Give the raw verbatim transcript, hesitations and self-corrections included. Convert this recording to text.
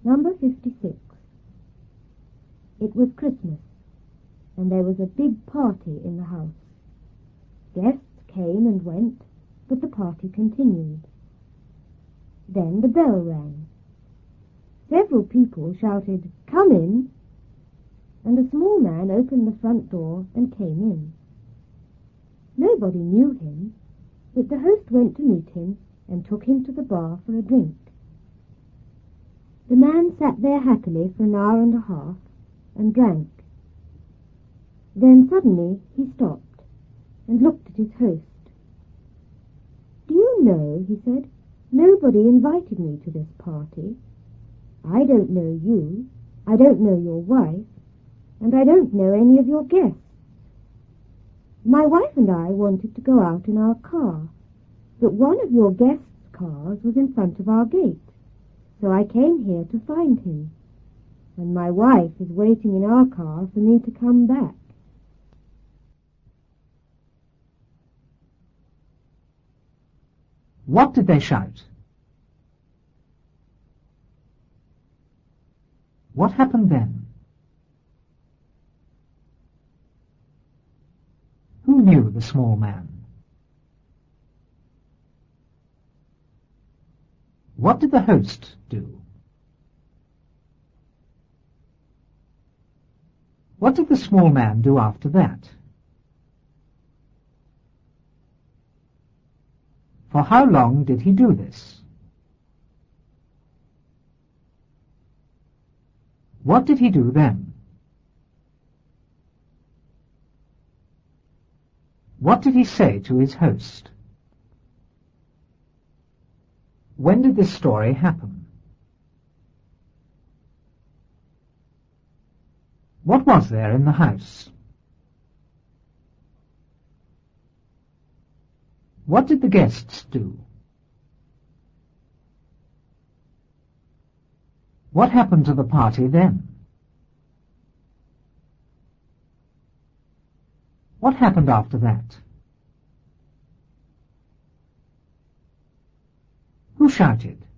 Number fifty-six. It was Christmas, and there was a big party in the house. Guests came and went, but the party continued. Then the bell rang. Several people shouted, "Come in!" and a small man opened the front door and came in. Nobody knew him, but the host went to meet him and took him to the bar for a drink. The man sat there happily for an hour and a half and drank. Then suddenly he stopped and looked at his host. "Do you know," he said, "nobody invited me to this party. I don't know you, I don't know your wife, and I don't know any of your guests. My wife and I wanted to go out in our car, but one of your guests' cars was in front of our gate, so I came here to find him, and my wife is waiting in our car for me to come back." What did they shout? What happened then? Who knew the small man? What did the host do? What did the small man do after that? For how long did he do this? What did he do then? What did he say to his host? When did this story happen? What was there in the house? What did the guests do? What happened to the party then? What happened after that? Who shouted?